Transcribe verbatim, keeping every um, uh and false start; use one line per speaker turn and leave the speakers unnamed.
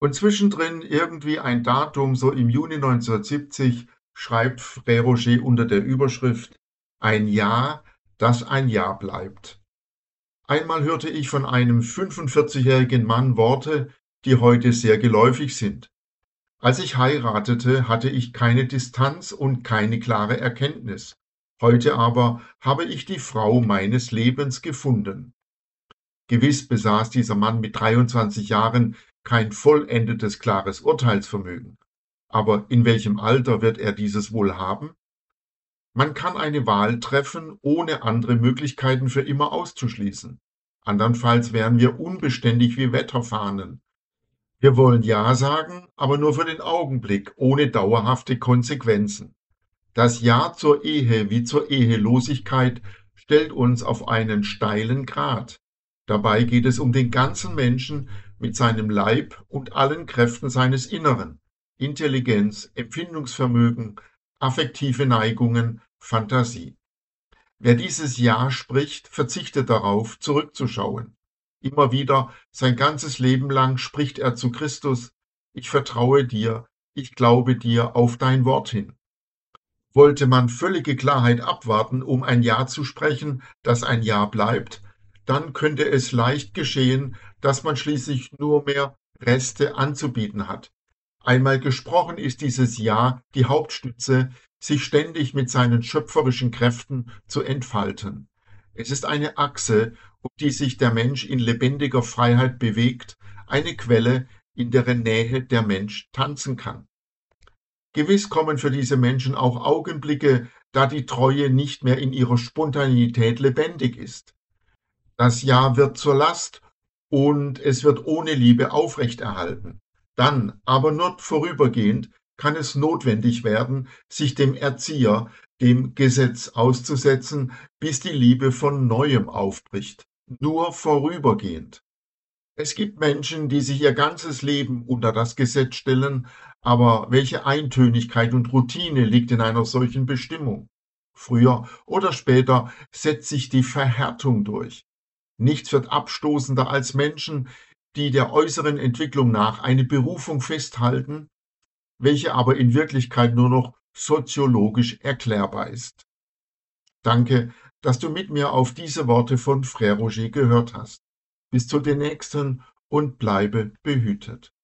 Und zwischendrin irgendwie ein Datum, so im Juni neunzehnhundertsiebzig, schreibt Frère Roger unter der Überschrift „Ein Jahr, das ein Jahr bleibt“. Einmal hörte ich von einem fünfundvierzigjährigen Mann Worte, die heute sehr geläufig sind. Als ich heiratete, hatte ich keine Distanz und keine klare Erkenntnis. Heute aber habe ich die Frau meines Lebens gefunden. Gewiss besaß dieser Mann mit dreiundzwanzig Jahren kein vollendetes, klares Urteilsvermögen. Aber in welchem Alter wird er dieses wohl haben? Man kann eine Wahl treffen, ohne andere Möglichkeiten für immer auszuschließen. Andernfalls wären wir unbeständig wie Wetterfahnen. Wir wollen Ja sagen, aber nur für den Augenblick, ohne dauerhafte Konsequenzen. Das Ja zur Ehe wie zur Ehelosigkeit stellt uns auf einen steilen Grat. Dabei geht es um den ganzen Menschen mit seinem Leib und allen Kräften seines Inneren: Intelligenz, Empfindungsvermögen, affektive Neigungen, Fantasie. Wer dieses Ja spricht, verzichtet darauf, zurückzuschauen. Immer wieder, sein ganzes Leben lang, spricht er zu Christus: Ich vertraue dir, ich glaube dir auf dein Wort hin. Wollte man völlige Klarheit abwarten, um ein Ja zu sprechen, das ein Ja bleibt, dann könnte es leicht geschehen, dass man schließlich nur mehr Reste anzubieten hat. Einmal gesprochen ist dieses Ja die Hauptstütze, sich ständig mit seinen schöpferischen Kräften zu entfalten. Es ist eine Achse, um die sich der Mensch in lebendiger Freiheit bewegt, eine Quelle, in deren Nähe der Mensch tanzen kann. Gewiss kommen für diese Menschen auch Augenblicke, da die Treue nicht mehr in ihrer Spontanität lebendig ist. Das Ja wird zur Last und es wird ohne Liebe aufrechterhalten. Dann, aber nur vorübergehend, kann es notwendig werden, sich dem Erzieher, dem Gesetz auszusetzen, bis die Liebe von Neuem aufbricht. Nur vorübergehend. Es gibt Menschen, die sich ihr ganzes Leben unter das Gesetz stellen, aber welche Eintönigkeit und Routine liegt in einer solchen Bestimmung? Früher oder später setzt sich die Verhärtung durch. Nichts wird abstoßender als Menschen, die der äußeren Entwicklung nach eine Berufung festhalten, welche aber in Wirklichkeit nur noch soziologisch erklärbar ist. Danke, dass du mit mir auf diese Worte von Frère Roger gehört hast. Bis zu den nächsten und bleibe behütet.